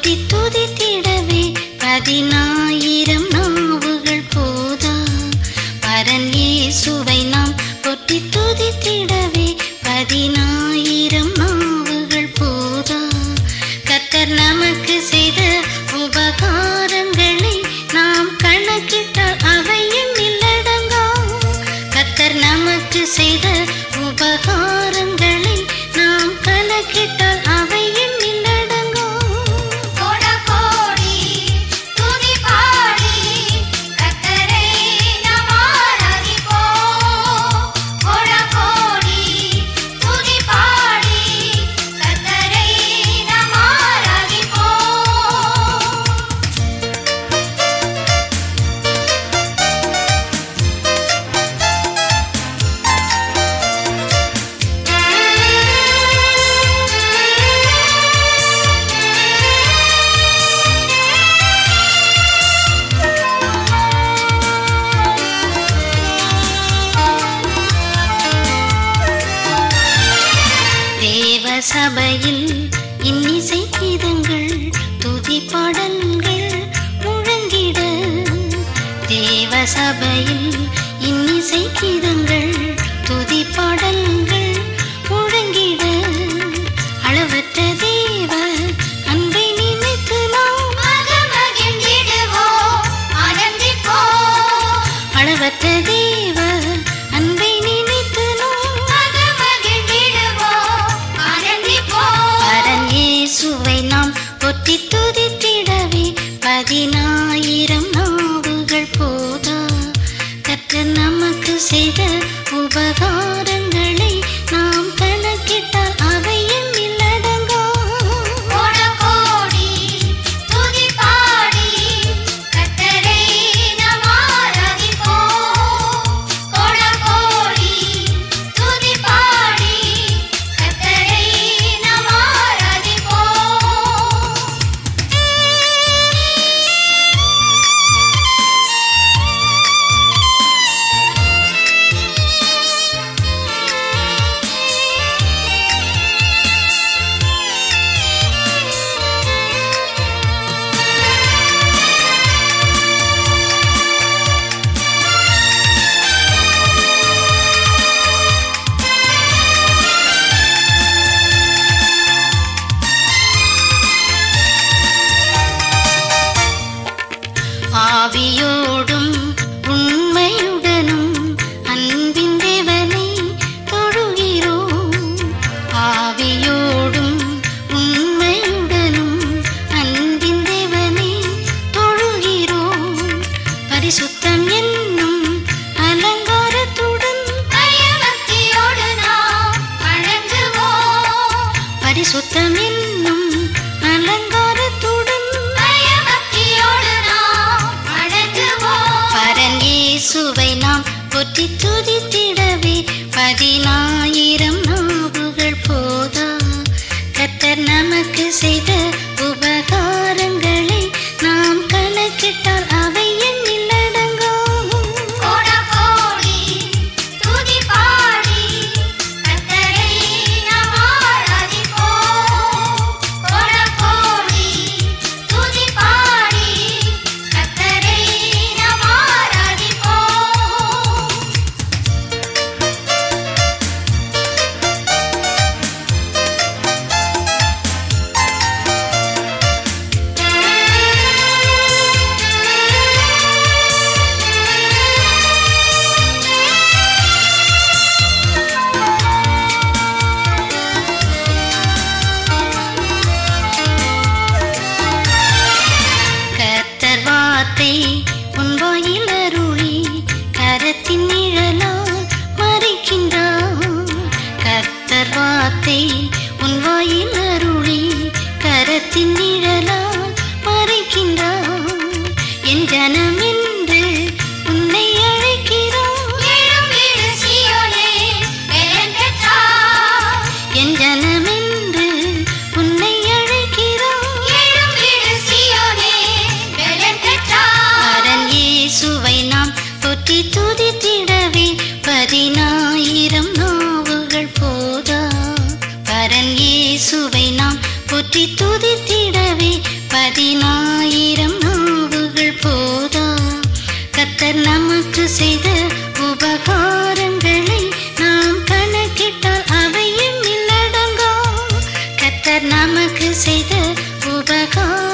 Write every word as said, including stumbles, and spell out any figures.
போற்றி துதித்திடவே பதினாயிரம் நாவுகள் போதா. பரன் இயேசுவை நாம் போற்றி துதித்திடவே பதினாயிரம் நாவுகள் போதா. கர்த்தர் நமக்கு செய்த உபகாரங்களை நாம் கணக்கிட்டால் அவையும் இல்லடங்கா. கர்த்தர் நமக்கு செய்த உபகாரங்களை நாம் கணக்கிட்டால் அவையும் இல்லடங்கா. கோடா கோடி துதி பாடி கர்த்தரை நாம் ஆராதிப்போம். கோடா கோடி துதி பாடி கர்த்தரை நாம் ஆராதிப்போம். தேவ சபையில் இன்னிசை கீதங்கள் துதி பாடல்கள் முழங்கிட. தேவ சபையில் இன்னிசை கீதங்கள் துதி பாடல்கள் முழங்கிட. அளவற்ற தேவ அன்பை நினைத்து நாம் மகிழ்ந்திடுவோம், ஆனந்திப்போம். அளவற்ற தேவ அன்பை நினைத்து நாம் மகிழ்ந்திடுவோம், ஆனந்திப்போம். பரன் இயேசுவை நாம் போற்றி துதித்திடவே பதினாயிரம் நாவுகள் போதா. கர்த்தர் நமக்கு செய்த உபகாரங்களை நாம் கணக்கிட்டால் அவையும் இல்லடங்கா. கோடா கோடி துதி பாடி கர்த்தரை நாம் ஆராதிப்போம். கோடா கோடி துதி பாடி கர்த்தரை நாம் ஆராதிப்போம். ஆவியோடும் உண்மையுடனும் அன்பின் தேவனை தொழுகிறோம். ஆவியோடும் உண்மையுடனும் அன்பின் தேவனை தொழுகிறோம். பரிசுத்தம் என்னும் அலங்காரத்துடன் பயபக்தியோடு நாம் வணங்குவோம். பரிசுத்தம் என்னும் அலங்காரத்துடன் பயபக்தியோடு நாம் வணங்குவோம். பரன் இயேசுவை நாம் போற்றி துதித்திடவே பதினாயிரம் நாவுகள் போதா. கர்த்தர் நமக்கு செய்த உபகாரங்களை நாம் கணக்கிட்டால் அவையும் இல்லடங்கா. கோடா கோடி துதி பாடி கர்த்தரை நாம் ஆராதிப்போம். கோடா கோடி துதி பாடி கர்த்தரை நாம் ஆராதிப்போம். கர்த்தர் வார்த்தை உன் வாயில் அருளி கரத்தின் நிழலால் மறைக்கின்றார். கர்த்தர் வார்த்தை உன் வாயில் அருளி கரத்தின் நிழலால் மறைக்கின்றார். என் ஜனம் என்று உன்னை அழைக்கிறார். எழும்பிடு சீயோனே, பெலன் பெற்றாய். என் ஜனம் என்று உன்னை அழைக்கிறார். எழும்பிடு சீயோனே, பெலன் பெற்றாய். பரன் இயேசுவை நாம் போற்றி துதித்திடவே பதினாயிரம் நாவுகள் போதா. பரன் இயேசுவை நாம் போற்றி துதித்திடவே பதினாயிரம் நாவுகள் போதா. கர்த்தர் நமக்கு செய்த உபகாரங்களை நாம் கணக்கிட்டால் அவையும் இல்லடங்கா. கர்த்தர் நமக்கு செய்த உபகாரம்